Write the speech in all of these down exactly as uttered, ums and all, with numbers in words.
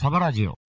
サバラジオ。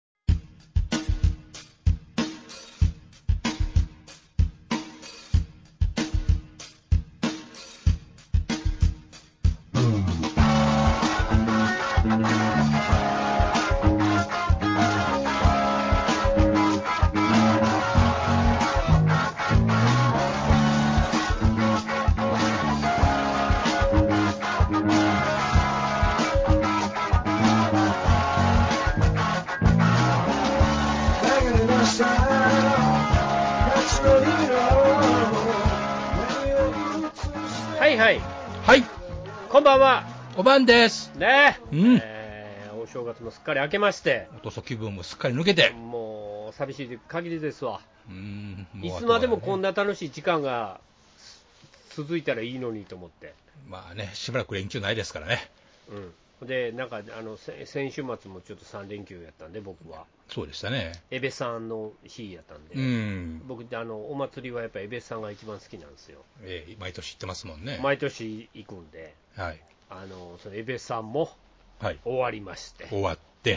はいはいはい、 こんばんは。 おばんですねえ、 うんえーお正月もすっかり明けまして、 おとそ気分もすっかり抜けて、 もう寂しい限りですわ。 うーんもういつまでもこんな、 な楽しい時間が続いたらいいのにと思って。 まあね、しばらく連休ないですからね。 うん、でなんかあのせ先週末もちょっとさん連休やったんで、僕はそうでしたね。 エベさんの日やったんで、 うん僕あのお祭りはやっぱりエベさんが一番好きなんですよ。 えー毎年行ってますもんね。 毎年行くんで、 はいあのそのエベさんもはい終わりまして、 終わって、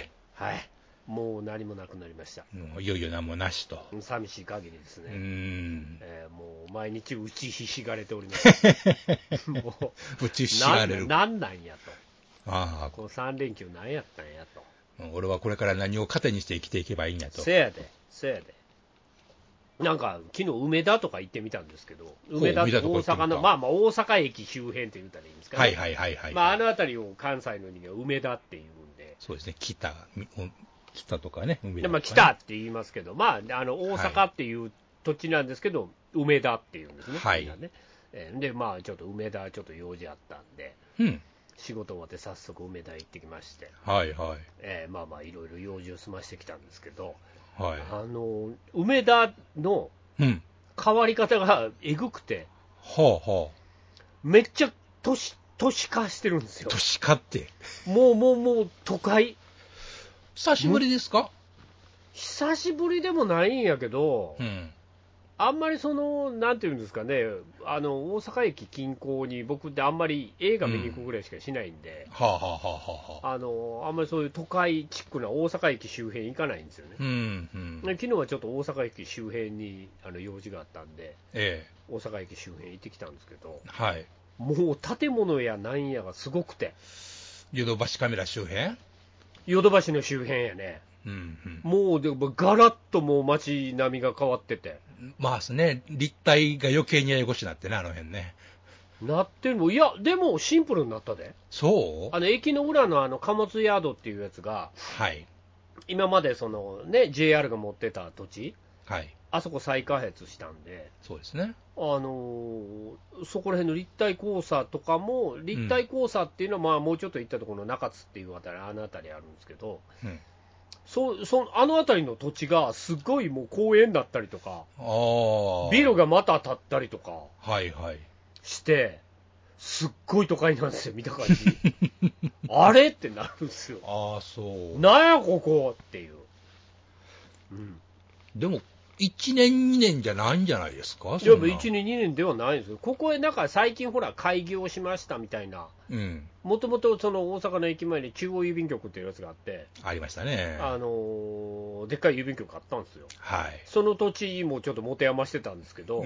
はい、もう何もなくなりました。 もういよいよ何もなしと。 寂しい限りですね。 うーんえーもう毎日打ちひしがれておりますもう打ちひしがれる。 なんなんやと、 あこのさん連休何やったんやと。 あ、俺はこれから何を糧にして生きていけばいいんやと。 せやでせやで、なんか昨日梅田とか行ってみたんですけど、梅田って大阪の、まあまあ大阪駅周辺って言ったらいいんですかね。 はいはいはいはい、 まああの辺りを関西の人間は梅田っていうんで、 そうですね、北北とかね、梅田とかね、 でまあ北って言いますけど、まああの大阪っていう土地なんですけど、梅田っていうんですね。 はいみんなね。えーでまあちょっと梅田ちょっと用事あったんで、 うん仕事終わって早速梅田行ってきまして、 はいはいえーまあまあいろいろ用事を済ましてきたんですけど、 はいあの梅田のうん変わり方がえぐくて、 はあはあ、 めっちゃ都市都市化してるんですよ。 都市化ってもうもうもう都会。 久しぶりですか？ 久しぶりでもないんやけど、 うん、 あんまりそのなんていうんですかね、あの大阪駅近郊に僕ってあんまり映画見に行くぐらいしかしないんで、 はあはあはあはあ、 あのあんまりそういう都会チックな大阪駅周辺行かないんですよね。 うんうん、 で昨日はちょっと大阪駅周辺にあの用事があったんで、 ええ、 大阪駅周辺行ってきたんですけど、 はい、 もう建物やなんやがすごくて、 ヨドバシカメラ周辺、 ヨドバシの周辺やね、 うんうん、 もうでもガラッともう街並みが変わってて、 まあね、立体が余計にややこしになってね、あの辺ね。 なってるもん、いや、でもシンプルになったで、 そうあの駅の裏のあの貨物ヤードっていうやつが、 はい、 今までその、ね、ジェイアール が持ってた土地、 はい、 あそこ再開発したんで、 そうですね。 あのーそこら辺の立体交差とかも、立体交差っていうのは、まあ、もうちょっと行ったところの中津っていうあたり、あの辺りあるんですけど、 うんそそあの辺りの土地がすごいもう公園だったりとか、 あビルがまた建ったりとかはいはい。 して、すっごい都会なんですよ、見た感じ。あれってなるんですよ。 ああ、そう。 なんやここっていう。うん、 でも、いちねん、にねんじゃないんじゃないですか？ いや、いちねん、にねんではないんですよ。ここへなんか最近ほら開業しましたみたいな、 うん。 もともとその大阪の駅前に中央郵便局っていうやつがあって、 ありましたね。 あのーでっかい郵便局あったんですよ。 はい。 その土地もちょっと持て余してたんですけど、 うん。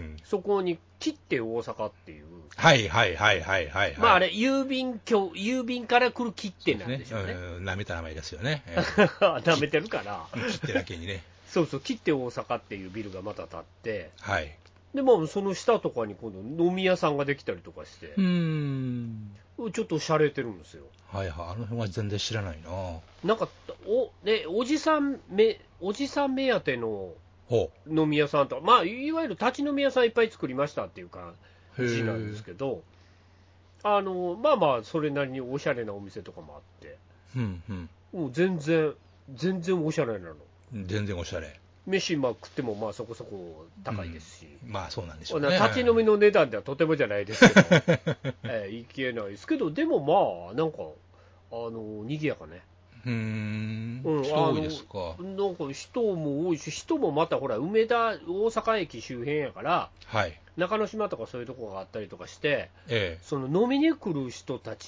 そこに切って大阪っていう、 はいはいはいはいはい、はい。 まああれ郵便局、郵便から来る切手なんでしょうね。 うん、舐めた名前ですよね。え舐めてるから。 ー切手だけにね。 そうそう、切って大阪っていうビルがまた建って、 はい。 でもその下とかに今度飲み屋さんができたりとかして、 うーん。 ちょっと洒落てるんですよ。 はいはい。あの辺は全然知らないな。 なんかお、ね、おじさんめ、おじさん目当てのほ飲み屋さんとか、まあ、いわゆる立ち飲み屋さんいっぱい作りましたっていう感う。 じなんですけど、あのまあまあ、それなりにおしゃれなお店とかもあって、 うんうん。 もう全然、全然おしゃれなの。 全然おしゃれ。 飯まあ食ってもまあそこそこ高いですし、 うん、まあそうなんでしょうね。 立ち飲みの値段ではとてもじゃないですけど、えー、いけないですけど、でもまあ、なんか、あの賑やかね。 うーん、 うん、 人多いですか。 なんか人も多いし、人もまたほら、梅田、大阪駅周辺やから、 はい。 中之島とかそういうとこがあったりとかして、 ええ。 その飲みに来る人たち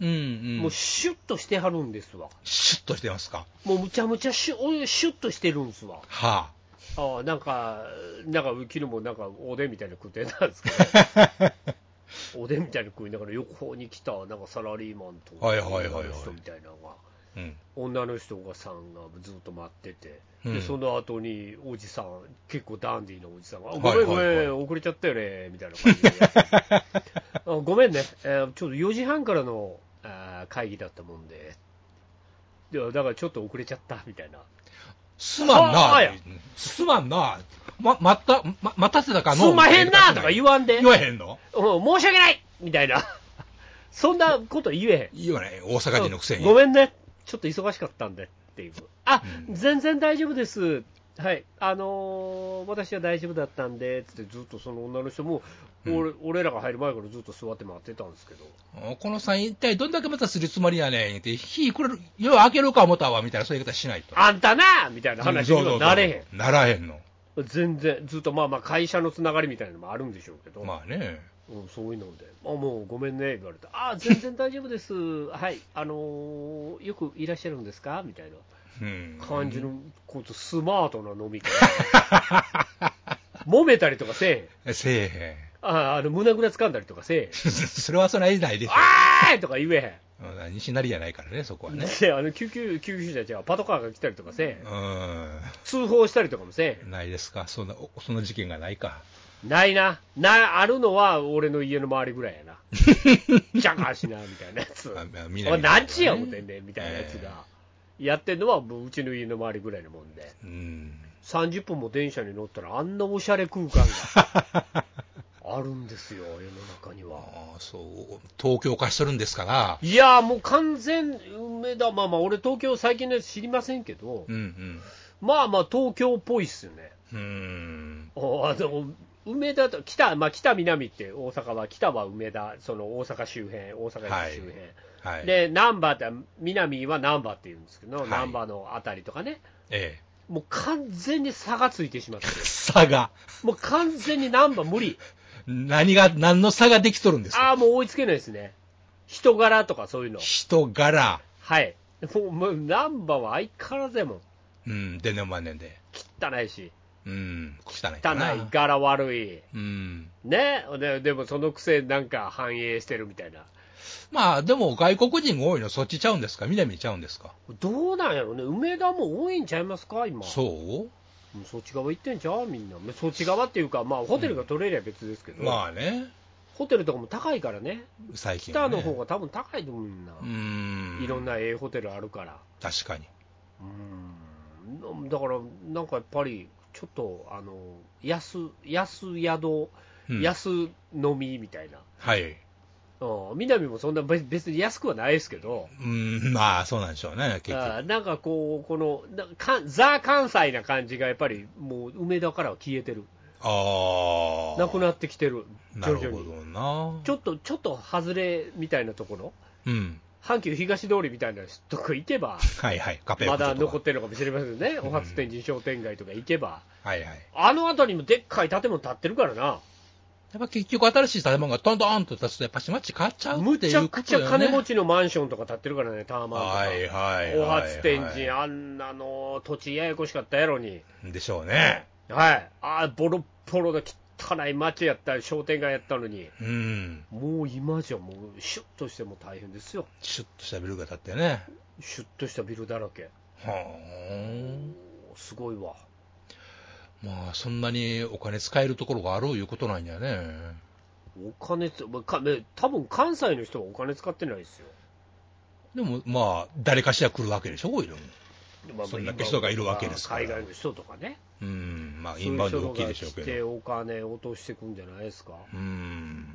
うんうん。 もうシュッとしてはるんですわ。 シュッとしてますか。 もうむちゃむちゃシュシュッとしてるんですわ。 はああ、なんか、なんか昨日もなんかおでんみたいなの食ってたんですけど、おでんみたいなの食いながら横に来たなんかサラリーマンとはいはいはいはい女の人みたいなのが、 うん。 女の人がさんがずっと待ってて、 うんでその後におじさん、結構ダンディーなおじさんが、 はいごめんごめん、 はいはい遅れちゃったよねみたいな感じでやっててあごめんね、えーちょっとよじはんからのあー会議だったもんで、でだからちょっと遅れちゃったみたいな。 すまんなはあや。 すまんな。ま、また、ま、待たせたかのすんまへんなとか言わんで、 言わへんのうん、申し訳ないみたいな、そんなこと言えへん。 言わない。大阪人のくせに。 ごめんね、ちょっと忙しかったんでっていう。あ、 うん全然大丈夫です。はい、あのー私は大丈夫だったんでつってずっとその女の人も、 うん俺俺らが入る前からずっと座って待ってたんですけど、 このさん一体どんだけまたするつもりやねんって、火くれる、よう開けるか思ったわ、みたいなそういう言い方しないと。 あんたなみたいな話にはなれへん。 ん。ならへんの。 全然、ずっとまあまあ会社のつながりみたいなのもあるんでしょうけど、 まあね。 うん、そういうので、あもうごめんね言われて、あ全然大丈夫です、はい、あのーよくいらっしゃるんですかみたいなうん。 感じのこと、スマートな飲み会、揉めたりとかせえへん、 せえああの胸ぐら掴んだりとかせえへん、 へん。それはそれはないでしょ。 あーいとか言えうん。西成じゃないからね、そこはへん、 ね。 であの救急救急車じゃパトカーが来たりとかせえへん、 う通報したりとかもせえへん、 ん。ないですか。そんな、おその事件がないか。 ないな、なあるのは俺の家の周りぐらいやな、ジャカーしなみたいなやつ、 あお南の方ね前何ちや思ってんねんみたいなやつが、やってんのはもううちの家の周りぐらいのもんで、 うん。 さんじゅっぷんも電車に乗ったらあんなおしゃれ空間があるんですよ、世の中には。 ああ、そう。東京化しとるんですから。 いやーもう完全梅田、まあまあ俺東京最近のやつ知りませんけど、 うんうん。 まあまあ東京っぽいっすよね。 うーん。 おあの梅田と北、まあ、北南って大阪は、北は梅田、その大阪周辺、大阪駅周辺、 はい。 で難波って、南は難波っていうんですけど、 はい難波のあたりとかね、 ええ。 もう完全に差がついてしまってる、 差が。 もう完全に難波無理、 何が、何の差ができとるんですか。 ああ、もう追いつけないですね、人柄とかそういうの、 人柄。 はい、もうもう難波は相変わらずやもん、 うん、でねまねんで。 汚いし、 うん、汚い汚かな。 い、柄悪い、 うん。 ねで、でもそのくせなんか反映してるみたいな。 まあ、でも外国人が多いのそっちちゃうんですか、南ちゃうんですか。 どうなんやろね、梅田も多いんちゃいますか、今、 そうもうそっち側行ってんちゃう、みんな、そっち側っていうか、まあ、ホテルが取れりゃ別ですけど、 まあね、 ホテルとかも高いからね、 最近、ね。 北の方が多分高いと思う、みんな、 うーん。 いろんなええホテルあるから、 確かに。 うんだから、なんかやっぱり、ちょっと、あの安安宿、 うん、 安飲みみたいな、 はい。 うん、南もそんな別に安くはないですけど。 うん、まあ、そうなんでしょうね、結局。 あなんかこう、このなかザ・関西な感じがやっぱりもう梅田からは消えてる、 ああ。 なくなってきてる、徐々に。 なるほどな。 ちょっと、ちょっと外れみたいなところ、 うん。 阪急東通りみたいなとこ行けば、 はいはい、カペまだ残っってるのかもしれませんね、お初天神商店街とか行けば、 はいはい。 あの辺りもでっかい建物建ってるからな、 やっぱ結局新しい建物がトントンと建つと、やっぱしまっち変わっちゃうっていうむことよね。 ちゃくちゃ金持ちのマンションとか建ってるからね、タワマンとか、 はいはいはい、 お初天神、あんなの土地ややこしかったやろに。 でしょうね。 はい、あボロボロで汚い街やったり商店街やったのに、 うん。 もう今じゃもうシュッとしても大変ですよ、 シュッとしたビルが建ってね。 シュッとしたビルだらけ、 はあ、すごいわ。 まあ、そんなにお金使えるところがあるいうことなんやね。 お金つ、かね、多分関西の人はお金使ってないですよ。 でも、まあ、誰かしら来るわけでしょ、こういうのも。 まあ、 そんだけ人がいるわけですから海外の人とかね、 うん、まあ、 そういうインバウンド人大きいでしょうけど。 が来てお金落としていくんじゃないですか。 うん。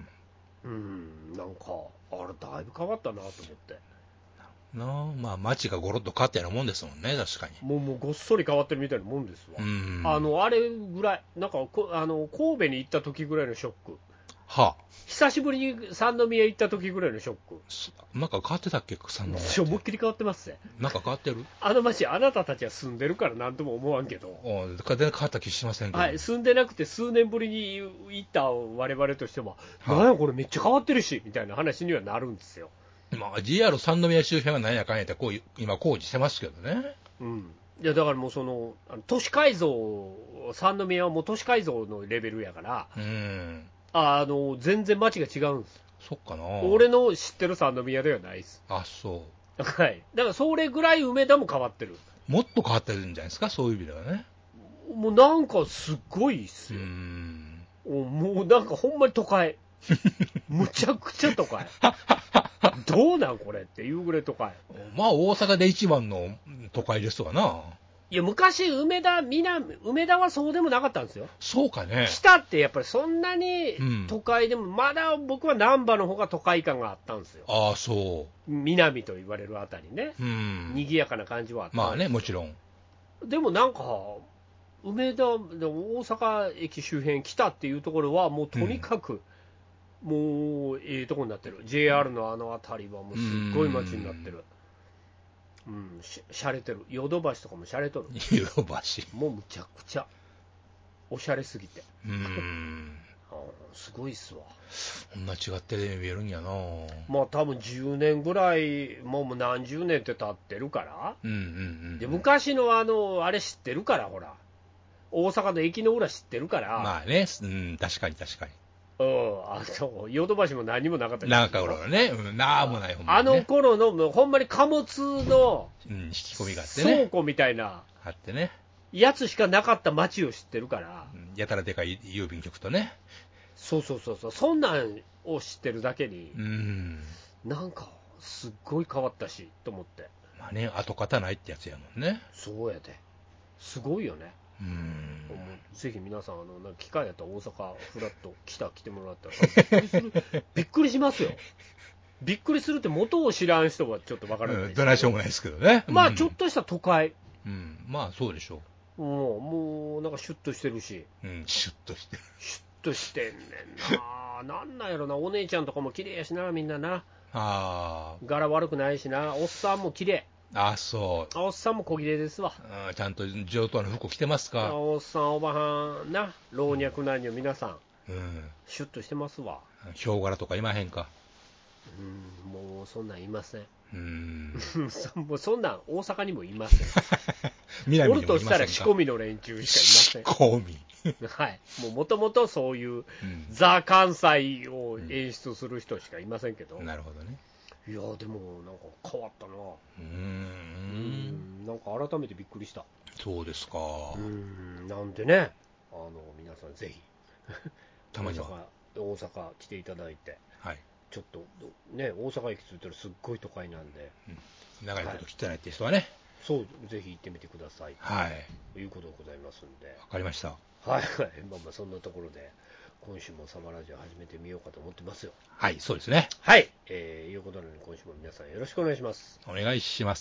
うんなんかあれだいぶ変わったなと思って、 なあ、まあ、街がゴロッと変わったようなもんですもんね、確かに。 もうもうごっそり変わってるみたいなもんですわ。 うん。 あのあれぐらい、なんかこあの神戸に行った時ぐらいのショック、 はあ。 久しぶりに三宮行った時ぐらいのショック、 なんか変わってたっけ、三宮。 思いっきり変わってますね。 なんか変わってる。 あの街、あなたたちは住んでるからなんとも思わんけど、 お全然変わった気しませんけど。 はい、住んでなくて数年ぶりに行った我々としても、 はあなんやこれめっちゃ変わってるしみたいな話にはなるんですよ。 まあ、ジェイアール 三宮周辺は何やかんやってこう今工事してますけどね。 うん、いやだからもうそのあの都市改造、三宮はもう都市改造のレベルやから、 うん。 あの全然街が違うんです。 そっかな。 俺の知ってる三宮ではないです。 あ、そう。 はい。だからそれぐらい梅田も変わってる。 もっと変わってるんじゃないですか、そういう意味ではね。 もうなんかすっごいっすうよ。 ん。 もうなんかほんまに都会。むちゃくちゃ都会。どうなんこれっていうぐらい都会。 まあ、大阪で一番の都会ですわな。 いや、昔、梅田、南、梅田はそうでもなかったんですよ。 そうかね。 北ってやっぱりそんなに都会でも、まだ僕は難波の方が都会感があったんですよ。 ああ、そ南と言われるあたりね。 う。うん。 賑やかな感じはあった。 まあね、もちろん。 でもなんか、梅田、大阪駅周辺来たっていうところは、もうとにかく、うん、もうええとこになってる。ジェイアール のあの辺りはもうすっごい街になってる。うん、しゃれてる。ヨドバシとかもしゃれとる。 ヨドバシ。 もうむちゃくちゃ。おしゃれすぎて。 うーん。 すごいっすわ。 こんな違って見えるんやな。 まあ多分じゅうねんぐらい、もう何十年って経ってるから。 うんうんうん。 で、昔のあの、あれ知ってるから、ほら。大阪の駅の裏知ってるから。 まあね、うん、確かに確かに。 うん、あと、ヨドバシも何もなかったなんか頃ね、うん、なんもない、ほんまあに、ね。 の頃の、ほんまに貨物の、 うん、引き込みがあってね。 倉庫みたいな、 あってね。 やつしかなかった街を知ってるから。 うん、やたらでかい郵便局とね。 そうそうそうそう、そんなんを知ってるだけに、 うん。 なんか、すっごい変わったし、と思って。 まあね、跡形ないってやつやもんね。 そうやで。すごいよね。 うん。 ぜひ皆さん、あのなんか機会やったら大阪フラッと来た来てもらったらびっくりするびっくりしますよ。びっくりするって元を知らん人はちょっとわからないですけど、 どないしょうもないですけどね。 まあちょっとした都会、 うん、うん、まあそうでしょう。もうもうなんかシュッとしてるし、 う。うん、シュッとしてる。 シュッとしてんねんな。なんなんやろな、お姉ちゃんとかも綺麗やしな、みんなな。 ああ。 柄悪くないしな、おっさんも綺麗。 あ、そう。 おっさんも小綺麗ですわ。 あ、ちゃんと上等な服着てますか。 おっさん、おばはんな、老若男女皆さん、 うん。 シュッとしてますわ。 ヒョウ柄とかいまへんか。 うん、もうそんなんいません。 うん。 そもうそんなん大阪にもいません。 南おるとしたらにもいませんか。 仕込みの連中しかいません。 仕込み。 はい。もうもともとそういう、 うん、 ザ・関西を演出する人しかいませんけど。 なるほどね。 いやでもなんか変わったな。 うーん。 うんなんか改めてびっくりした。 そうですか。 うんなんでね、あの皆さんぜひたまには大阪、大阪来ていただいて、 はい。 ちょっとね大阪駅着いたらすっごい都会なんで、 うん、長いこと来てないって人はね、はい、 そうぜひ行ってみてください。 はい。 ということでございますんで。 わかりました。 はいはい。まあまあそんなところで今週もサマラジオ始めてみようかと思ってますよ。 はい、そうですね。 はい。えー、いうことなので今週も皆さんよろしくお願いします。 お願いします。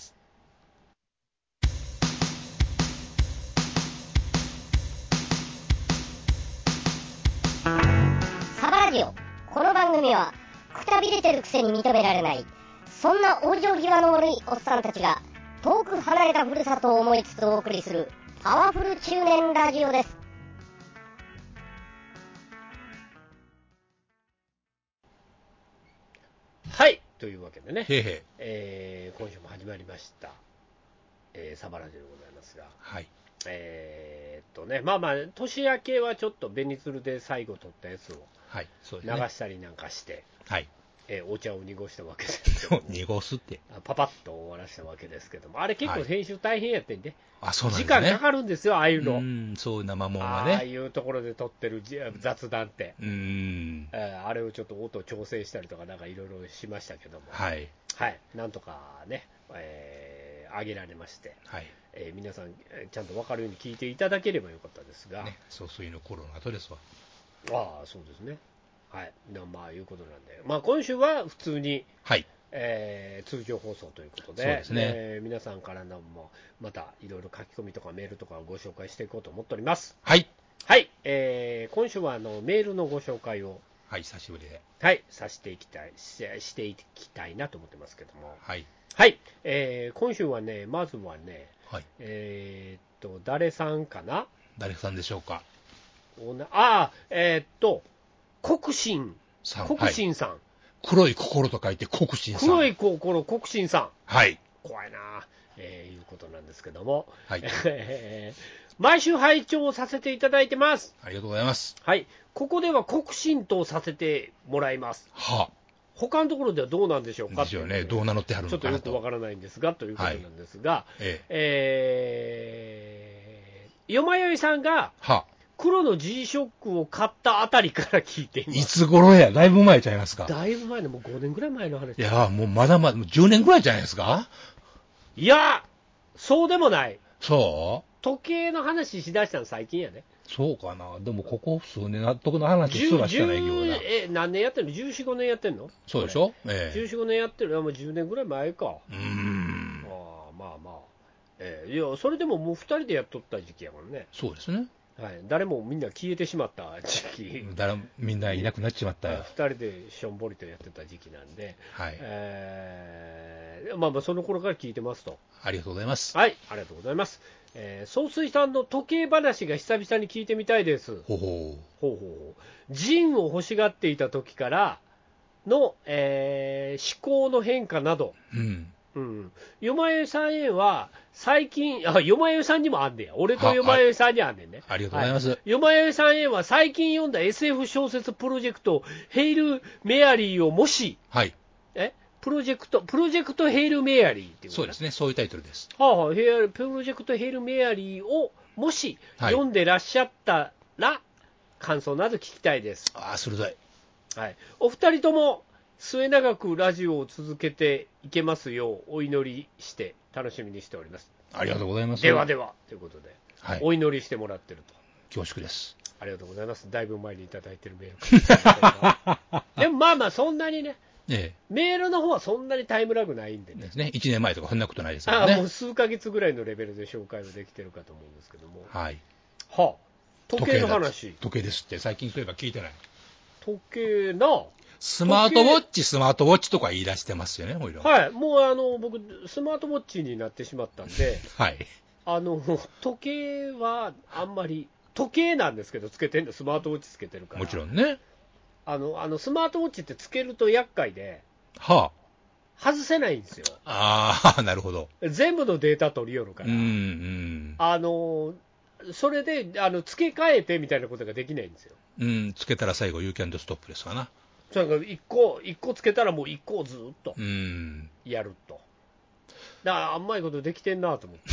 サバラジオ。この番組はくたびれてるくせに認められない、そんな往生際の悪いおっさんたちが遠く離れたふるさとを思いつつお送りするパワフル中年ラジオです。 はい。というわけでね、 へへ、 えー、今週も始まりました、えー、サバラジオでございますが、 はい。 えー、っとね、まあまあ、年明けはちょっとベニツルで最後撮ったやつを流したりなんかして、 はい、 えー、お茶を濁したわけですけど濁すってパパッと終わらしたわけですけども、あれ結構編集大変やってんで、 はい、あ、そうなんですね、 時間かかるんですよ、ああいうの。 うん、そういう生もんはね。 ああいうところで撮ってる雑談って。 うん、 えー、あれをちょっと音調整したりとか、なんかいろいろしましたけども、 はい。 はい、なんとかね、えー、上げられまして、 はい、 えー、皆さん、ちゃんと分かるように聞いていただければよかったですが、 ね、そうそういうの頃の後ですわ。 ああ、そうですね。はい、まあ、いうことなんで、まあ、今週は普通に、 はい、 えー、通常放送ということで、 そうですね、 えー、皆さんからのもまたいろいろ書き込みとかメールとかをご紹介していこうと思っております。 はい、 はい、えー、今週はあのメールのご紹介を、 はい、久しぶりで、 はい、させていきたいし、していきたいなと思ってますけども、 はい、 はい、えー、今週はね、まずはね、 はい、 えー、っと、誰さんかな、 誰さんでしょうか。 おなあー、えー、っと、国信さん、 国信さん、 はい、 黒い心と書いて国心さん。 黒い心国心さん。 はい。 怖いな、えー、いうことなんですけども、 はい。 毎週拝聴させていただいてます。 ありがとうございます。 はい。ここでは国心とさせてもらいます。 はあ。 他のところではどうなんでしょうか。 ですよね。どう名乗ってはるのかなと。 ちょっとよくわからないんですが、ということなんですが、はい、ええー、よまよいさんが、はあ、黒の G ショックを買ったあたりから聞いています。 いつ頃や、だいぶ前ちゃいますか。 だいぶ前の、もうごねんぐらい前の話。 いや、もうまだまだ、じゅうねんぐらいじゃないですか。 いや、そうでもない。 そう時計の話しだしたの最近やね。 そうかな。でもここ数年納得の話すらしてない業だ。 え、何年やってんの ?じゅうよん、ごねんやってんの。 そうでしょ、ええ、じゅうよん、ごねんやってる。もうじゅうねんぐらい前か。 うーん。 ああ、まあまあ。えー、いや、それでももうふたりでやっとった時期やからね。 そうですね。 はい、誰もみんな消えてしまった時期。 誰みんないなくなっちまったよ。 ふたりでしょんぼりとやってた時期なんで。 はい。 えー、まあまあ、その頃から聞いてますと。 ありがとうございます。 はい、ありがとうございます。えー、総帥さんの時計話が久々に聞いてみたいです。 ほうほう。 ほうほうほう。ジンを欲しがっていた時からの、えー、思考の変化など。 うん。 うん。よまよいさんへは、最近、あ、よまよいさんにもあんねや。俺とよまよいさんにあんねんね。 ありがとうございます。 よまよいさんへは、最近読んだ エスエフ 小説プロジェクト、ヘイル・メアリーをもし、 はい。 えプロジェクト、プロジェクトヘイル・メアリーっていうそうですね、そういうタイトルです。 はあはあ、ヘイルプロジェクトヘイル・メアリーをもし、はい、読んでらっしゃったら、感想など聞きたいです。 ああ、鋭い。 はい。お二人とも、末永くラジオを続けていけますようお祈りして楽しみにしております。 ありがとうございます。 ではではということで、はい、お祈りしてもらってると。 恐縮です。 ありがとうございます。だいぶ前にいただいてるメールかもしれませんがでもまあまあそんなにね、ええ、メールの方はそんなにタイムラグないんでね。 ですね。いちねんまえとかそんなことないですからね。 ああ、もう数ヶ月ぐらいのレベルで紹介はできてるかと思うんですけども。 はい。 はあ、時計の話。 時計ですって最近そういえば聞いてない。 時計な。 スマートウォッチ、スマートウォッチとか言い出してますよね、おいら。 はい、もうあの僕、スマートウォッチになってしまったんで、 はい、 あの時計はあんまり、時計なんですけど、つけてんの、スマートウォッチつけてるから、 もちろんね。 あのあのスマートウォッチってつけると厄介で、 はあ、外せないんですよ。 ああ、なるほど。 全部のデータ取り寄るから、 うんうん、 あのそれであの付け替えてみたいなことができないんですよ。 うん、つけたら最後、ユーキャンドストップですかな。 それいっこ、いっこつけたらもういっこをずっとやると。だからあんまいことできてんなと思って。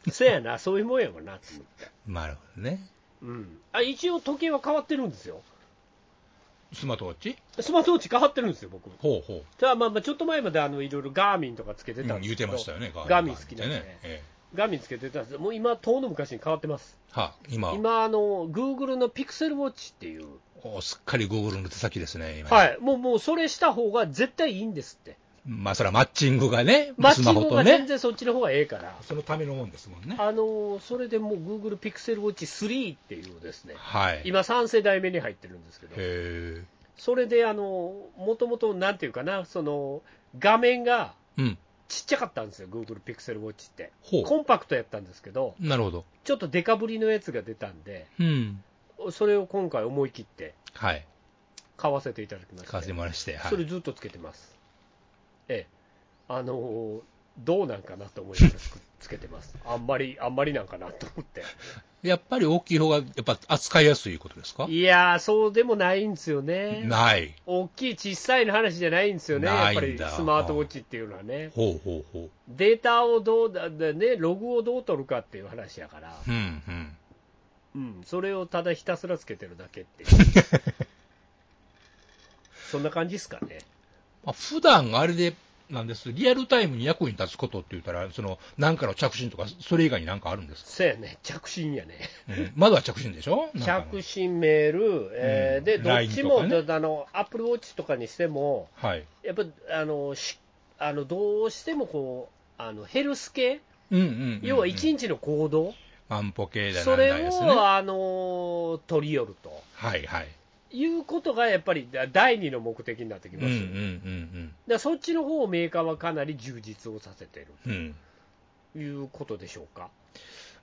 そうやな、そういうもんやもんなと思って。 なるほどね。 うん。あ、一応時計は変わってるんですよ。 スマートウォッチ？ スマートウォッチ変わってるんですよ、僕。 ほうほう。 ただまあまあちょっと前まであのいろいろガーミンとかつけてたんですけど、うん、 言うてましたよね、 ガーミン好きなんでね。ええ、ガーミンつけてたんですけど、もう今、遠の昔に変わってます。 はあ、今。 今、あの、Google のピクセルウォッチっていう。 おすっかり Google の手先ですね、今。 はい。もう、もうそれした方が絶対いいんですって。 まあ、それはマッチングがね、 マッチングが全然そっちの方がええから。 そのためのもんですもんね。 あの、それでもう Google ピクセルウォッチスリーっていうですね。 はい。 今さん世代目に入ってるんですけど。 へー。 それで、あの、もともとなんていうかな、その、画面が、うん。ちっちゃかったんですよ、Google ピクセルウォッチって。コンパクトやったんですけど、 なるほど。 ちょっとデカぶりのやつが出たんで、うん、それを今回思い切って、はい。買わせていただきまして。 買わせてもらいして、 はい。それずっとつけてます。ええ。あのー、どうなんかなと思いながらつけてます。あんまり、あんまりなんかなと思って。 やっぱり大きい方が、やっぱ扱いやすいことですか？ いやー、そうでもないんですよね。 ない。 大きい、小さいの話じゃないんですよね。やっぱりスマートウォッチっていうのはね。 ほうほうほう。 データをどうだ、ね、ログをどう取るかっていう話やから。 うん、うん。 うん、それをただひたすらつけてるだけっていう。そんな感じですかね。 まあ、普段あれで、なんです。リアルタイムに役に立つことって言ったら、その、なんかの着信とか、それ以外になんかあるんですか？ そうやね。着信やね。 うん、まずは着信でしょ？ 着信、メール、えーうん、で、どっちも、ね、あの、アップルウォッチとかにしても、はい、やっぱ、あの、しあのどうしてもこう、あのヘルス系、うんうんうんうん、要はいちにちの行動、 万歩計だなんだですね。それを、あの、取り寄ると。 はいはい。 いうことがやっぱり第二の目的になってきます。うんうんうんうん、だからそっちの方をメーカーはかなり充実をさせているということでしょうか。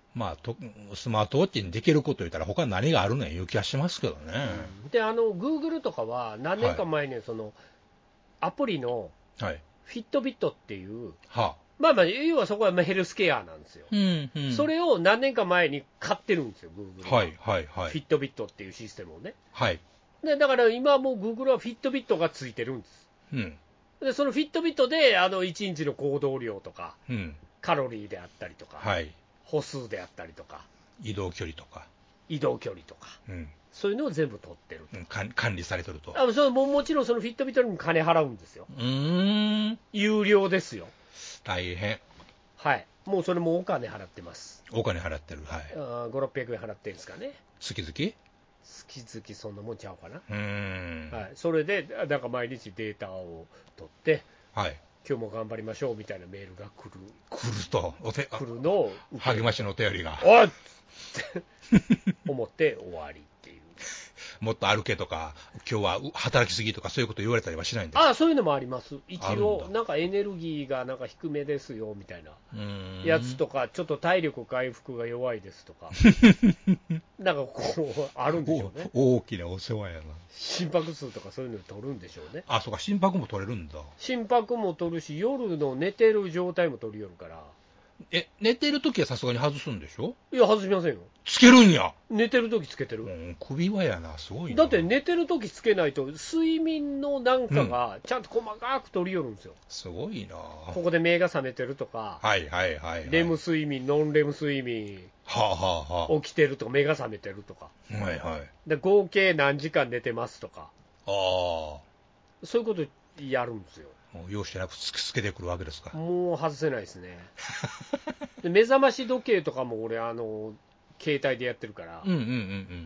まあと、スマートウォッチにできること言ったら、他に何があるのやいう気がしますけどね。 うん、で、あの、Google とかは、何年か前に、その、はい、アプリの、 はい、 フィットビットっていう、 はあ、 まあまあ、要はそこはヘルスケアなんですよ。 うんうん、 それを何年か前に買ってるんですよ、Google は。 はいはいはい。 フィットビットっていうシステムをね。 はい。 でだから今もう Google はフィットビットがついてるんです。 うん。 で、そのフィットビットで、あの、いちにちの行動量とか、 うん、 カロリーであったりとか、 はい、 歩数であったりとか、 移動距離とか、 移動距離とか、 うん、 そういうのを全部取ってると、 うん、管管理されてると。 あそれももちろんそのフィットビットにも金払うんですよ。 うーん。 有料ですよ。 大変。 はい。もうそれもお金払ってます。 お金払ってる。はい。 あご、ろっぴゃくえん払ってるんですかね。 月々？ 月々そんなもんちゃうかな。 うーん。 はい。それで、なんか毎日データを取って、 はい。 今日も頑張りましょうみたいなメールが来る。 来ると。お手、 来るのを励ましのお便りが。 おっって思って終わりっていう。 もっと歩けとか、今日は働きすぎとか、そういうこと言われたりはしないんですか？ ああ、そういうのもあります。一応、なんかエネルギーがなんか低めですよみたいなやつとか、ちょっと体力回復が弱いですとか、なんかこう、あるんでしょうね。 大きなお世話やな。 心拍数とかそういうの取るんでしょうね。 あ、そうか、心拍も取れるんだ。 心拍も取るし、夜の寝てる状態も取りよるから。 え、寝てるときはさすがに外すんでしょ？ いや、外しませんよ。 つけるんや。 寝てるときつけてる。 うん、首輪やな、すごいな。 だって寝てるときつけないと、睡眠のなんかがちゃんと細かく取りよるんですよ。 うん、すごいな。 ここで目が覚めてるとか、 はいはいはい、はい。 レム睡眠、ノンレム睡眠、 はあはあはあ、 起きてるとか、目が覚めてるとか、 はいはい。 で合計何時間寝てますとか、 ああ。 そういうことやるんですよ。 もう容赦なくつつけてくるわけですか。 もう外せないですね。で目覚まし時計とかも俺、あの携帯でやってるから、 うんうんうんうん。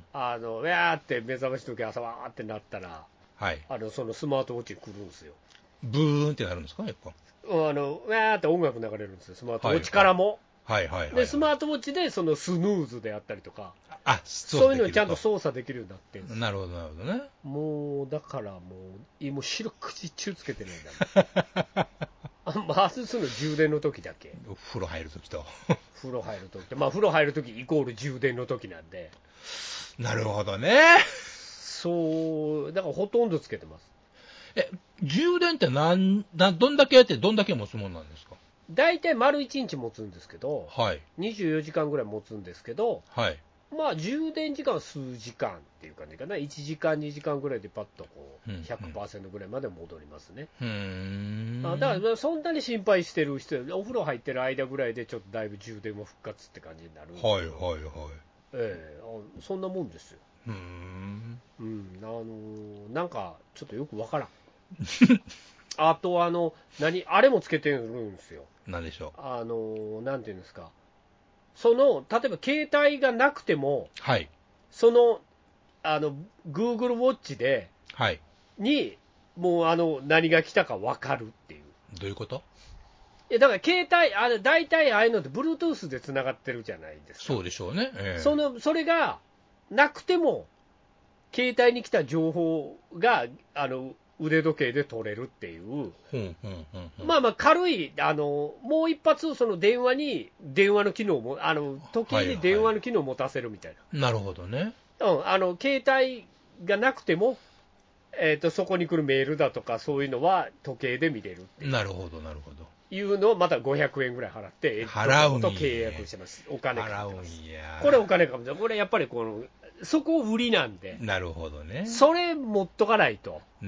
あのうわーって目覚まし時計朝わーってなったら、 はい。 あのそのスマートウォッチに来るんですよ。 ブーンってなるんですか、やっぱ。 あのうわーって音楽流れるんですよ、スマートウォッチからも。 はいはいはい、はい。 でスマートウォッチでそのスヌーズであったりとか、 あ、 そういうのをちゃんと操作できるようになってるんです。 なるほどなるほどね。 もうだからもう、もう四六時中つけてるんだ。あ外すの充電の時だけ。 風呂入る時と。 風呂入る時と、まあ風呂入る時イコール充電の時なんで。 なるほどね。 そう、だからほとんどつけてます。 え、充電ってなんなどんだけやってどんだけ持つもんなんですか？ 大体丸いちにち持つんですけど、 はい。 にじゅうよじかんぐらい持つんですけど、 はい。 まあ充電時間は数時間っていう感じかな、いちじかん、にじかんぐらいでパッとこうひゃくパーセントぐらいまで戻りますね。 うーん。 あだからそんなに心配してる人、お風呂入ってる間ぐらいでちょっとだいぶ充電も復活って感じになるんですけど、 はいはいはい。 ええあそんなもんですよ。 うーん。 うん、あのーなんかちょっとよくわからん。あとあの何あれもつけてるんですよ。 なんでしょう。 あのーなんていうんですか。その例えば携帯がなくても、 はい。 そのあの Google ウォッチではい。 にもうあの何が来たか分かるっていう。 どういうこと？ いやだから携帯あれ大体ああいうのって Bluetooth でつながってるじゃないですか。 そうでしょうね。えー、 そのそれがなくても携帯に来た情報があの腕時計で取れるっていう、 ほんほんほんほん、 まあまあ軽いあのもう一発その電話に電話の機能もあの時計に電話の機能を持たせるみたいな、 はいはい、なるほどね、 うん、あの携帯がなくても、えー、とそこに来るメールだとかそういうのは時計で見れるっていう、 なるほどなるほどいうのをまたごひゃくえんぐらい払って払うんやと契約してます。お金かかってます。 払うんやこれお金かかってます。これやっぱりこのそこ売りなんで、 なるほどね、 それ持っとかないと、 うん、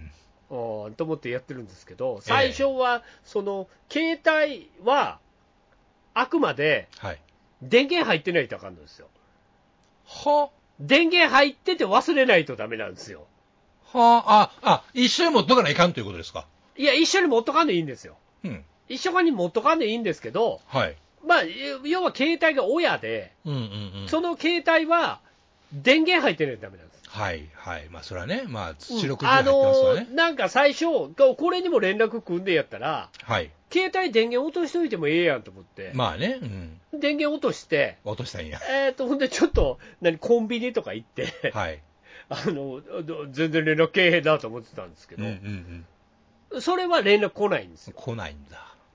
と思ってやってるんですけど、最初はその携帯はあくまで電源入ってないとあかんのですよ。 は電源入ってて忘れないとダメなんですよ。 はあ、あ、一緒に持っとかないかんということですか。 いや、一緒に持っとかんでいいんですよ。 うん、 一緒に持っとかんでいいんですけど、 はい、 まあ、要は携帯が親で、 うんうんうん、 その携帯は電源入ってないとダメなんです。 はいはい、まあそれはね、まあ四六時入ってますわね、 あのー、なんか最初、これにも連絡組んでやったら、 はい、 携帯電源落としといてもええやんと思って、 まあね、 うん、電源落として、 落としたんや、 えーと、ほんでちょっと、何、コンビニとか行って、 はい、 あの全然連絡けえへんなと思ってたんですけど、 うんうんうん、 それは連絡来ないんですよ。 来ないんだ。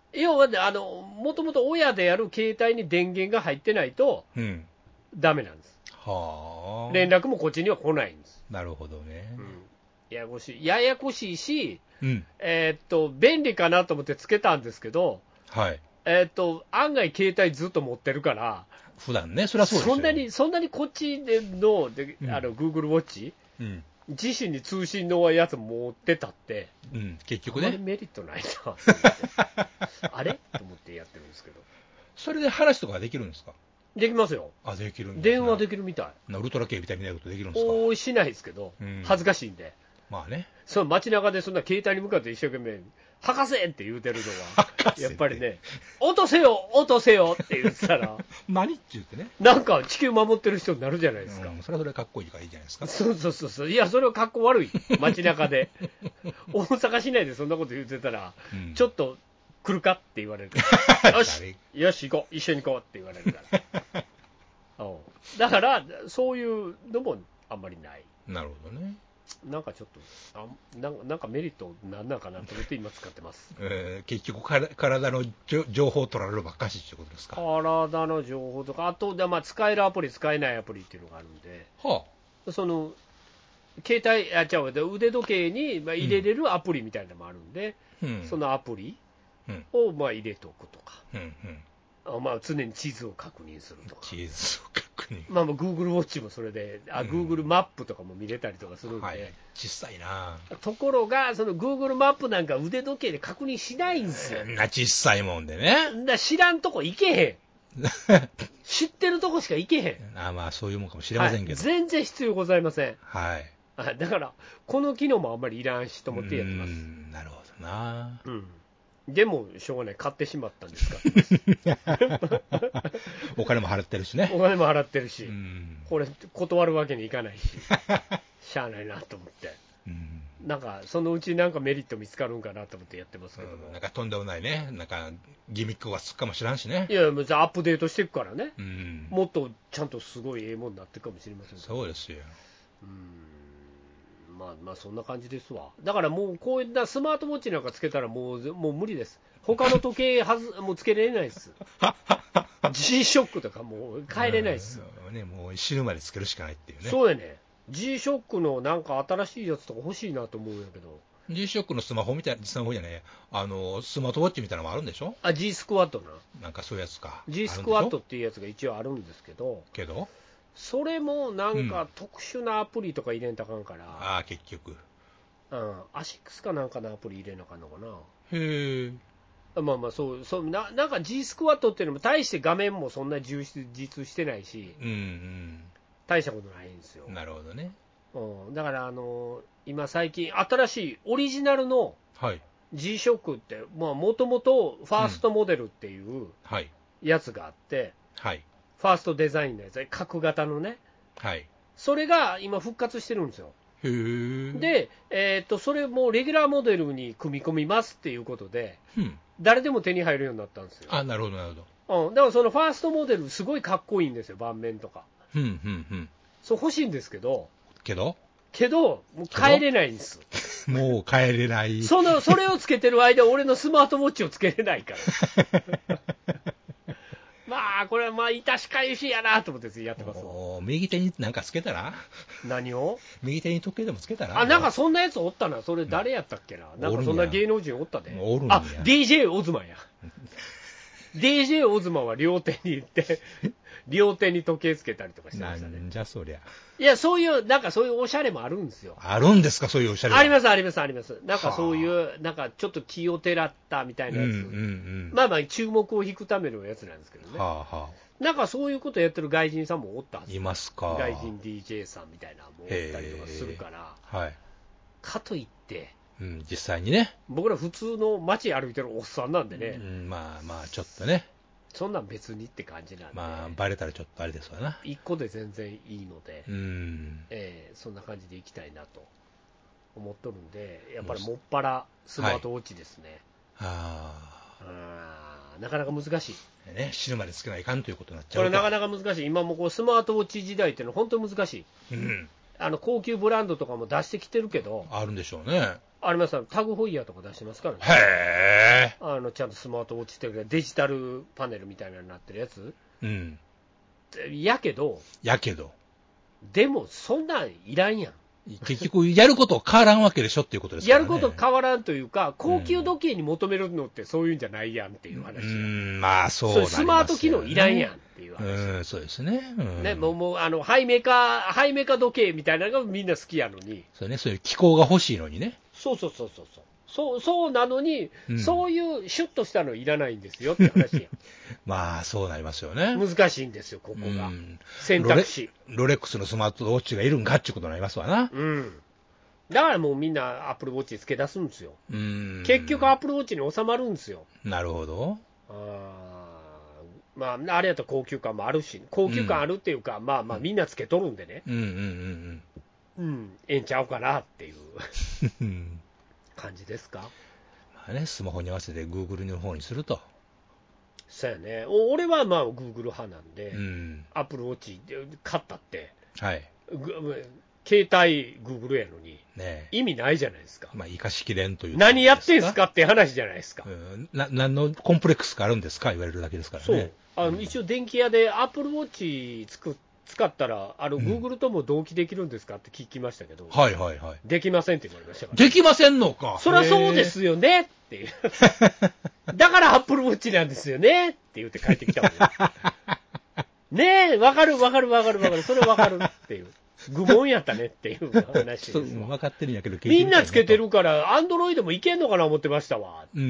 要はあの、もともと親である携帯に電源が入ってないと、ダメなんです。 はあ。 連絡もこっちには来ないんです。 なるほどね。 うん、ややこしい。ややこしいし、 うん、 えー、っと、便利かなと思ってつけたんですけど、 はい。 えー、っと、案外携帯ずっと持ってるから、 普段ね、そりゃそうですよ。 そんなに、そんなにこっちでの、であの、Google Watch、 うん、 自身に通信のやつ持ってたって、 うん、結局ね。 あんまりメリットないなあれと思ってやってるんですけど。 それで話とかできるんですか？ できますよ。 あ、できるんです。 電話できるみたい。 ウルトラ K みたいなことできるんですか？ おー、しないですけど、うん、恥ずかしいんで。 まあね。 その街中でそんな携帯に向かって一生懸命、博士って言うてるのは、やっぱりね、落とせよ、落とせよって言ってたら、 何って言ってね、 なんか地球守ってる人になるじゃないですか。 うん、それはそれはかっこいいからいいじゃないですか。 そうそうそうそう、いや、それはかっこ悪い、街中で。大阪市内でそんなこと言ってたら、うん、ちょっと来るかって言われるから、よし、よし、行こう、一緒に行こうって言われるから。だから、そういうのもあんまりない。 なるほどね。 なんかちょっとあな、なんかメリットなんなんかなと思って今使ってます。 えー、結局から、体の情報を取られるばっかしってことですか？ 体の情報とか、あと、まあ、使えるアプリ、使えないアプリっていうのがあるんで、 はあ、その携帯、あ、違う、腕時計に入れれるアプリみたいなのもあるんで、うん、そのアプリをまあ入れておくとか。うんうんまあ、常に地図を確認するとか。 地図を確認。 まあ、Google ウォッチもそれで、あ、うん、Google マップとかも見れたりとかするんで。はい、 小さいな。 ところが、その Google マップなんか腕時計で確認しないんですよ。 そんな小さいもんでね。 だ知らんとこ行けへん。知ってるとこしか行けへん。 あまあ、そういうもんかもしれませんけど。 はい、全然必要ございません。 はい。 だから、この機能もあんまりいらんしと思ってやってます。 うんなるほどな。 うん。でも、しょうがない。買ってしまったんですかお金も払ってるしね。 お金も払ってるし、これ、断るわけにいかないし、しゃあないなと思って。うんなんか、そのうちなんかメリット見つかるんかなと思ってやってますけども。 うん、なんかとんでもないね。なんか、ギミックがつくかもしらんしね。 いや、アップデートしていくからね。うん、もっとちゃんとすごいええもんになっていくかもしれませんけど。 そうですよ。 うんまあまあそんな感じですわ。だからもうこういったスマートウォッチなんかつけたらもうもう無理です。他の時計はずもうつけれないです。G ショックとかもう変えれないです。 ねもう死ぬまでつけるしかないっていうね。 そうやね。G ショックのなんか新しいやつとか欲しいなと思うんやけど。 G ショックのスマホみたいなスマホじゃねあのスマートウォッチみたいなのもあるんでしょ？ あ G スクワットな。 なんかそういうやつか。 G スクワットっていうやつが一応あるんですけど。 けど？ それもなんか特殊なアプリとか入れんとあかんから。うん、 ああ結局。 うん、アシックスかなんかのアプリ入れなあかんのかな。 へえ。まあまあそう、そうな、なんか G スクワットっていうのも、大して画面もそんな充実してないし、うんうん、大したことないんですよ。 なるほどね。 うん、だから、あのー、今、最近、新しいオリジナルの G ショックって、もともとファーストモデルっていうやつがあって、うんはい、ファーストデザインのやつ、角型のね、はい、それが今、復活してるんですよ。で、えー、とそれもレギュラーモデルに組み込みますっていうことで、うん、誰でも手に入るようになったんですよ。 あ、なるほど、なるほど。 うん、だからそのファーストモデル、すごいかっこいいんですよ、盤面とか。うんうんうん、そう欲しいんですけど、 けど、 けど、もう帰れないんです。 もう帰れない。 そのそれをつけてる間、俺のスマートウォッチをつけれないから。まあ、これはまあ、致しかゆしやなと思ってやってます。 右手になんかつけたら何を右手に時計でもつけたらあ、なんかそんなやつおったな。それ誰やったっけな。うん、なんかそんな芸能人おったで。 おるんや。 あ、ディージェー オズマや。ディージェー オズマは両手に行って、両手に時計つけたりとかしてましたね。 なんじゃそりゃ。 いや、そういう、なんかそういうおしゃれもあるんですよ。 あるんですか、そういうおしゃれ。 あります、あります、あります。なんかそういう、なんかちょっと気をてらったみたいなやつ。うんうんうん、まあまあ、注目を引くためのやつなんですけどね。はあはあ、なんかそういうことやってる外人さんもおったんですよ。 いますか。 外人 ディージェー さんみたいなのもおったりとかするから。はい。かといって、 うん、実際にね。 僕ら普通の街歩いてるおっさんなんでね。 うん、まあまあ、ちょっとね。 そんなん別にって感じなんで。 まあ、バレたらちょっとあれですわな。 一個で全然いいので、うんえー、そんな感じでいきたいなと思っとるんで、やっぱりもっぱらスマートウォッチですね。はい、ああなかなか難しい。 ね、死ぬまでつけないかんということになっちゃう。 これなかなか難しい。今もこうスマートウォッチ時代っていうのは本当に難しい。うん。あの高級ブランドとかも出してきてるけど。 あるんでしょうね。 ありますよ、タグホイヤーとか出してますからね。 へー。 あのちゃんとスマートウォッチっていうかデジタルパネルみたいなのになってるやつ。 うん。 やけど、 やけど。 でもそんなんいらんやん。 結局、やること変わらんわけでしょっていうことですからね。 やること変わらんというか、高級時計に求めるのってそういうんじゃないやんっていう話。 うーん、まあそうなりますよね。 スマート機能いらんやんっていう話。 うん、そうですね。うん、 ね、もう、もう、あの、ハイメカ、ハイメカ時計みたいなのがみんな好きやのに。 そうね、そういう機構が欲しいのにね。 そうそうそうそうそう。そう、そうなのに、 うん、 そういうシュッとしたのいらないんですよって話や。 まあ、そうなりますよね。 難しいんですよ、ここが。 うん、 選択肢ロレ。ロレックスのスマートウォッチがいるんかっていうことになりますわな。 うん。だからもうみんなアップルウォッチ付け出すんですよ。 うん。 結局アップルウォッチに収まるんですよ。 なるほど。 あまあ、あれやったら高級感もあるし、高級感あるっていうか、うん、まあまあみんなつけとるんでね。 うんうんうんうん。うん、ええんちゃうかなっていう感じですか。 まあね、スマホに合わせて Google の方にすると。 そうやね。俺はまあ Google 派なんで、 うん、 アップルウォッチ買ったって、 はい。 携帯 Google やのに、 ね、 意味ないじゃないですか。 まあ、生かしきれんという。 何やってんすかって話じゃないですか。 うん、な何のコンプレックスがあるんですか言われるだけですからね。 そうあの一応、電気屋でアップルウォッチ作使ったら、あの、 うん、 Google とも同期できるんですかって聞きましたけど、 はいはいはい。 できませんって言われましたから、ね。 できませんのか。 そりゃそうですよねっていう。だからアップルウォッチなんですよねって言って帰ってきたもんね。ねえ、わかるわかるわかるわかる、それわかるっていう。愚問やったねっていう話です。 分かってるんやけど、 みんなつけてるから、アンドロイドもいけんのかな思ってましたわ。 うん、うん、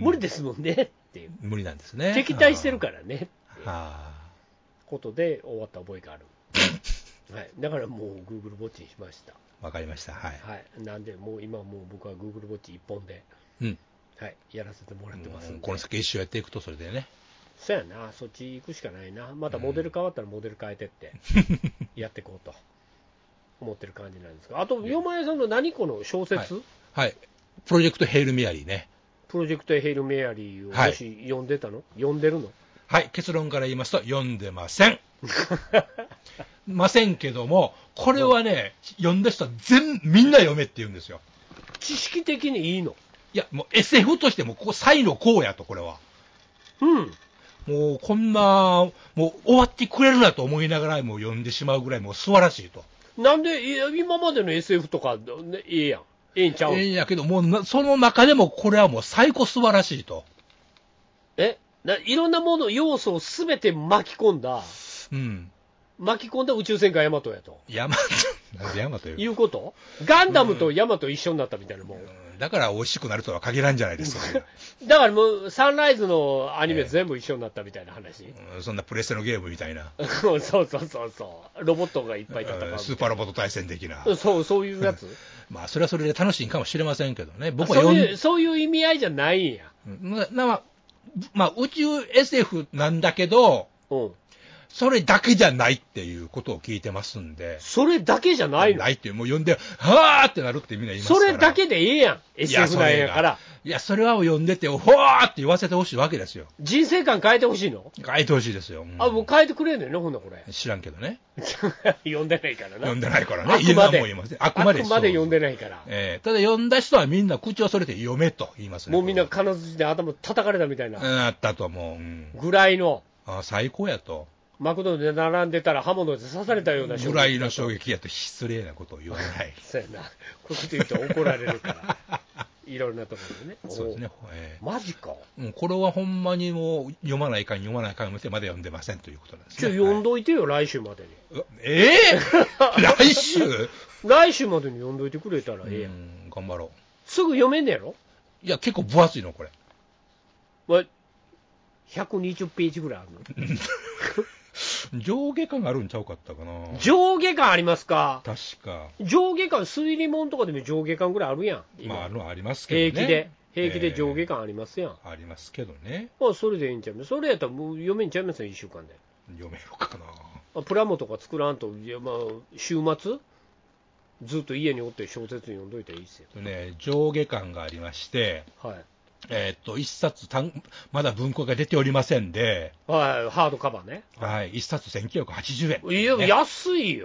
無理ですもんねっていう。 無理なんですね。 敵対してるからねっていうことで終わった覚えがある。はい、だからもう Google ウォッチにしました。 わかりました。はい。 はい、なんで、もう今もう僕は Google ウォッチ一本で、 うん、 はい、やらせてもらってますんで。 この先一生やっていくと、それでね。 そうやな、そっち行くしかないな。またモデル変わったらモデル変えてって、やっていこうと。思ってる感じなんですが、あと、よまやさんの何この小説、はい、 はい、プロジェクトヘイルメアリーね。 プロジェクトヘイルメアリーをもし読んでたの、はい、読んでるの？ はい、結論から言いますと、読んでません。ませんけども、これはね、読んだ人は全みんな読めって言うんですよ。 知識的にいいの？ いや、もう エスエフ としても、ここ、才のこうやと、これは。 うん。 もう、こんな、もう終わってくれるなと思いながら、もう読んでしまうぐらい、もう素晴らしいと。 なんで、今までの エスエフ とか、ね、ええやん。ええんちゃう？ ええんやけど、もう、その中でも、これはもう最高素晴らしいと。 えないろんなもの、要素をすべて巻き込んだ。 うん。 巻き込んだ宇宙戦艦ヤマトやと。 ヤマト、なんでヤマトいうことガンダムとヤマト一緒になったみたいなもん。うん、 だから美味しくなるとは限らんじゃないですか。 だからもう、サンライズのアニメ全部一緒になったみたいな話。えー、そんなプレステのゲームみたいな。 そうそうそうそう。ロボットがいっぱい戦う。 スーパーロボット対戦的な。 そう、そういうやつ。 まあ、それはそれで楽しいかもしれませんけどね。僕はそういう、そういう意味合いじゃないんや。 まあ、まあ、宇宙 エスエフ なんだけど、 うん。 それだけじゃないっていうことを聞いてますんで。 それだけじゃないの？ ないっていう、もう読んで、はーってなるってみんな言いますから。 それだけでええやん。エスエフ なんやから。 いや、それは読んでて、ほわーって言わせてほしいわけですよ。 人生観変えてほしいの？ 変えてほしいですよ。うん、 あ、もう変えてくれんのよね、ほんなこれ。 知らんけどね。 読んでないからな。 読んでないからね。 あくまで。 あくまで。 あくまで読んでないから。 えー、ただ読んだ人はみんな口をそれて読めと言いますね。 もうみんな金槌で頭叩かれたみたいな。 あったと思う。うん、 ぐらいの。 あ、最高やと。 マクドで並んでたら刃物で刺されたような衝撃。 ぐらいの衝撃やと失礼なことを言わない。 そうやな。こういうこと言うと怒られるから。いろんなところでね。 そうですね。えー、マジか。 うん、これはほんまにもう読まないかん読まないかんまで読んでませんということなんですね。 ちょ、読んどいてよ、はい、来週までに。 えー、来週来週までに読んどいてくれたらええやん。 うん、頑張ろう。 すぐ読めんねやろ？ いや、結構分厚いの、これ。 ま、ひゃくにじゅうページぐらいあるの上下感があるんちゃうかったかな。 上下感ありますか？ 確か。 上下感、推理物とかでも上下感ぐらいあるやん。 今まあ、あのありますけどね。 平気で。平気で上下感ありますやん。 えー、ありますけどね。 まあ、それでいいんちゃう。それやったらもう読めんちゃいますよ、いっしゅうかんで。 読めるかな。 プラモとか作らんと、いやまあ、週末ずっと家におって小説読んどいたらいいですよ。 ね、上下感がありまして、 はい。 えー、っと、一冊単、まだ文庫が出ておりませんで、 はい、ハードカバーね。 はい、一冊せんきゅうひゃくはちじゅうえん、 いや、安いよ。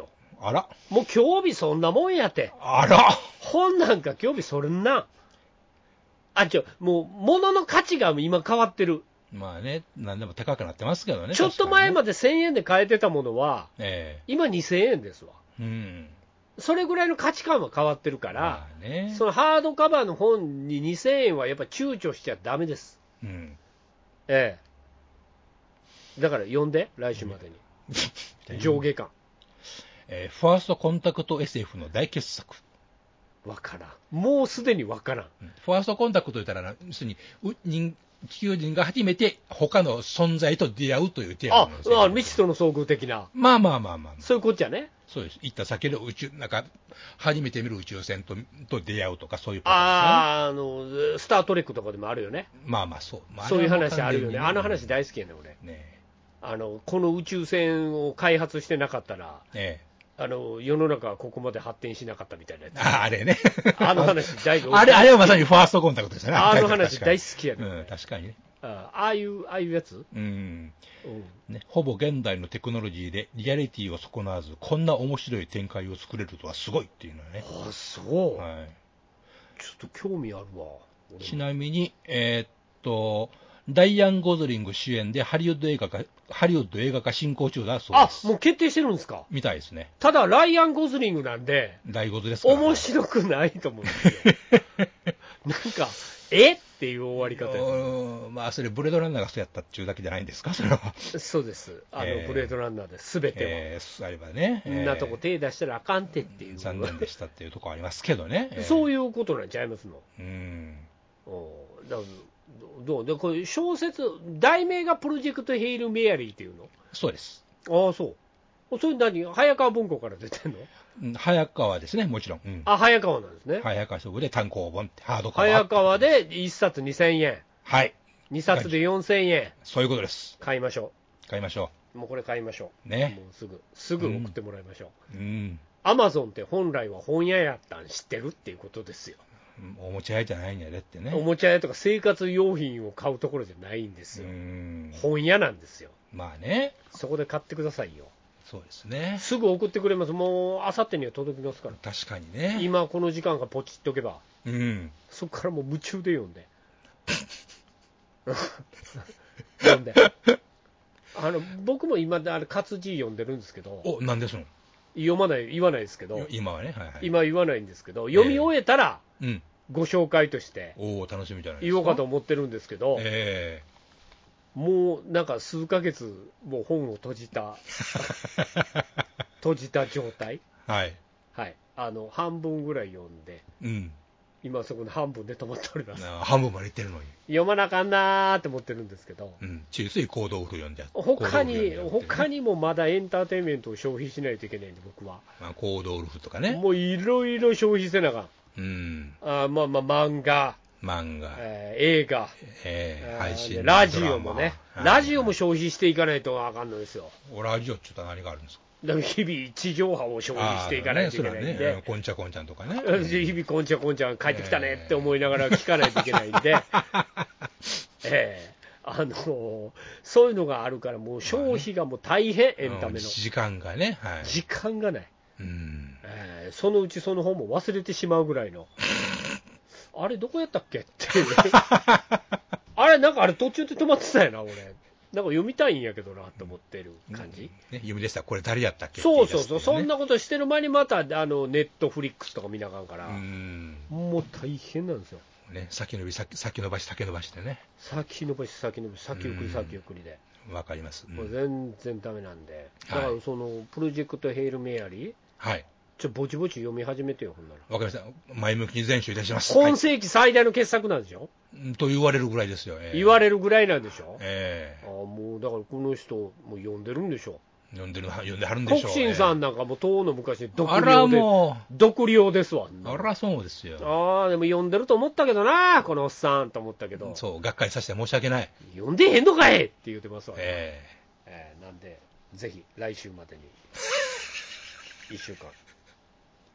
あら。 もう興味そんなもんやて。 あら。 本なんか興味それんな。あ、ちょ、もう、物の価値が今変わってる。 まあね、何でも高くなってますけどね。 ちょっと前まで。 でせんえんで買えてたものは、 え今にせんえんですわ。 えうん。 それぐらいの価値観は変わってるから、 まあね。 そのハードカバーの本ににせんえんはやっぱ躊躇しちゃダメです。 うん。 ええ。だから読んで、来週までに。上下巻。 えーファーストコンタクト エスエフ の大傑作。 わからん。もうすでにわからん。 ファーストコンタクトといったら、要するにう人、地球人が初めて他の存在と出会うというテーマあなんですよ。 あ、未知との遭遇的な。 まあまあまあまあ、 そういうこっちゃね。 そうです。行った先で宇宙、なんか、初めて見る宇宙船とと出会うとか、そういうパターンああ、あの、スタートレックとかでもあるよね。 ですよね。まあまあ、そう。まあ、 そういう話あるよね。 れはもう完全にあの話大好きやね、俺。 ねあの、この宇宙船を開発してなかったら、 え。えあの、世の中はここまで発展しなかったみたいなやえ。 つ。 ああれね。 あの話大好き。 あれ、あれはまさにファーストコンタクトですよね。 あの話大好好きやね。 うん、確かにね。 あああいう、ああいうやつ、 うん。 うん、 ね、ほぼ現代のテクノロジーでリアリティを損なわず、こんな面白い展開を作れるとはすごいっていうのはね。 ああ、そう、 はい。 ちょっと興味あるわ。俺もちなみに、えーっと、ダイアン・ゴズリング主演でハリウッド映画化、ハリウッド映画化進行中だそうあで、す。 もう決定してるんですか。 みたいですね。 ただ、ライアン・ゴズリングなんで、 大ゴズですから。 面白くないと思うんですよ。なんか、えっていう終わり方やうーんまあ、それ、ブレードランナーがそうやったっていうだけじゃないんですか、それは。 そうです。あの、 えーブレードランナーで全ては。 えー、あればね。 こんなとこ手出したらあかんてっていう。 残念でしたっていうところありますけどね。 そういいうことなんちゃいますの。 う。うん。 うんだからどうでこれ小説、題名がプロジェクト・ヘイル・メアリーっていうの。 そうです。 ああ、そう。それ何早川文庫から出てんの。 うん早川ですね、もちろん。うん、 あ、早川なんですね。 早川書で単行本ってハードカバー。 早川でいっさつにせんえん。 はい。 にさつでよんせんえん。 そういうことです。 買いましょ買いましょう。もうこれ買いましょう。 う。 ね。 もうすぐ、すぐ送ってもらいましょう。 うん。 アマゾンって本来は本屋やったん知ってるっていうことですよ。 おもちゃ屋じゃないんやでってね。 おもちゃ屋とか生活用品を買うところじゃないんですうよ。 ん。 本屋なんですよ。 まあね。 そこで買ってくださいよ。 そうですね。 すぐ送ってくれます。もう、あさってには届きますから。 確かにね。 今この時間がポチっとけば、 うん。 そこからもう夢中で読んで。読んで。あの、僕も今、あれ、活字読んでるんですけど、 お、なんですの読まない、言わないですけど、 今はね。はいはい。 今言わないんですけど、読み終えたら、 うん。 ご紹介としておお楽しみじゃないですか。 言おうかと思ってるんですけど、 えもうなんか数ヶ月、もう本を閉じた、閉じた状態、 えはい。 はい、あの半分ぐらい読んで、 うん。 今そこで半分で止まっております。 な半分までいってるのに。 読まなあかんなーって思ってるんですけど、 うん。ついつい行動譜読んじゃう。 他に、他に。 にもまだエンターテインメントを消費しないといけないんで、僕は。 まあ、行動譜とかね。 もういろいろ消費せなあかん。 うん。 あまあまあ、漫画、 漫画、 えー映画、 えーえー配信、 ラジオもね、 ドラマラジオも消費していかないとあかんのですよ。 おラジオって言ったら何があるんですか。 だから日々、地上波を消費していかないといけないんあーねそれはね、 で、 こんちゃこんちゃんとかね。 日々、こんちゃこんちゃん帰ってきたねって思いながら聞かないといけないんで、ええあのそういうのがあるから、もう消費がもう大変、エンタメの。 時間がね、はい。 時間がない。 うん。 えーそのうちその本も忘れてしまうぐらいの、あれ、どこやったっけっていう、あれ、なんかあれ、途中で止まってたよな、俺、なんか読みたいんやけどなと思ってる感じ、 ね、読み出したらこれ誰やったっけそうそうそう、そんな。 なことしてる前にまたあのネットフリックスとか見なあかんから、 うん。 もう大変なんですよ、 ね、先延び、先先延ばし、先延ばしてね。 先延ばし、先延ばし、先送り、先送りで、 わかります。うんもう全然ダメなんで、だかはいらそのプロジェクトヘイル・メアリー、 はい。 ちょぼちぼち読み始めてよ、ほんなら。 わかりました。前向きに全集いたします。 今世紀最大の傑作なんでしょ、 はいと言われるぐらいですよ。えー言われるぐらいなんでしょ、 えああもうだからこの人、もう読んでるんでしょ、 ー読んでる、読んではるんでしょう。 国心さんえなんかもうとうの昔、 ーあら毒量で、 も毒量ですわ、 う、あらそうですよ。 ああ、でも読んでると思ったけどな、このおっさんと思ったけど、 そう、がっかりさせて申し訳ない。 読んでへんのかいって言うてますわ、 ええーなんで、ぜひ来週までにいっしゅうかん、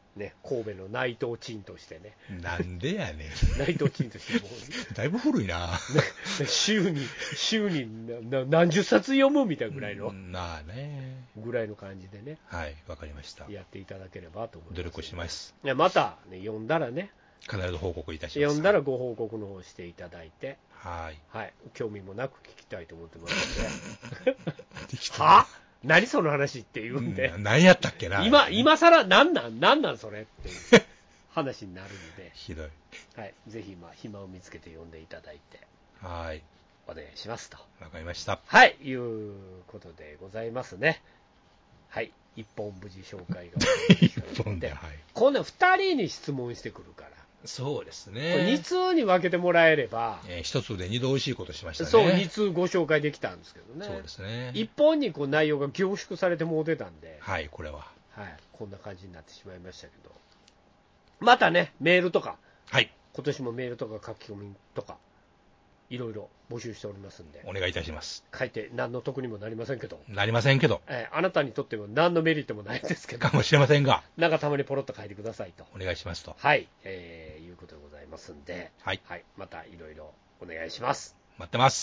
ね、神戸の内藤陳としてね。 なんでやねん。 内藤陳としてもう、 だいぶ古いな。 ね、週に、週にな何十冊読むみたいなぐらいの、 なあね。 ぐらいの感じでね。 はい、わかりました。 やっていただければと思います。 努力します。 いやまた、ね、読んだらね、 必ず報告いたします。 読んだらご報告の方していただいて、 はい。 はい、興味もなく聞きたいと思ってますので、は何その話って言うんで、 うん、何やったっけな。 今、今さら何なん、何なんそれっていう話になるんで、 ひどい。 はい、ぜひ、まあ、暇を見つけて読んでいただいて、 はい。 お願いしますと。 わかりました。 はい、いうことでございますね。はい、一本無事紹介が一本で、はい。 今度はふたりに質問してくるから。 そうですこれね。 に通に分けてもらえれば、 えー、一つで二度美味しいことしましたね。 そう、に通ご紹介できたんですけどね。 そうですね。 いっぽんにこう内容が凝縮されてもうてたんで、 はい、これは。 はい、こんな感じになってしまいましたけど、またね、メールとか、 はい。 今年もメールとか書き込みとか、いろいろ募集しておりますんで、 お願いいたします。 書いて何の得にもなりませんけど、 なりませんけど。 えーあなたにとっても何のメリットもないんですけど、 かもしれませんが、 なんかたまにポロッと書いてくださいと。 お願いしますと。 はい、えーいうことでございますんで、 はい。 はい、またいろいろお願いします。 待ってます。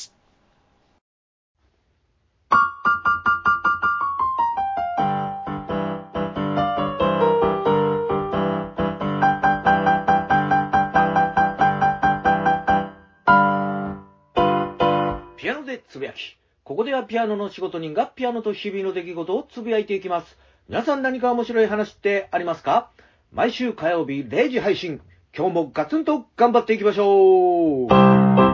ピアノでつぶやき。ここではピアノの仕事人がピアノと日々の出来事をつぶやいていきます。皆さん何か面白い話ってありますか？毎週火曜日れいじ配信。今日もガツンと頑張っていきましょう。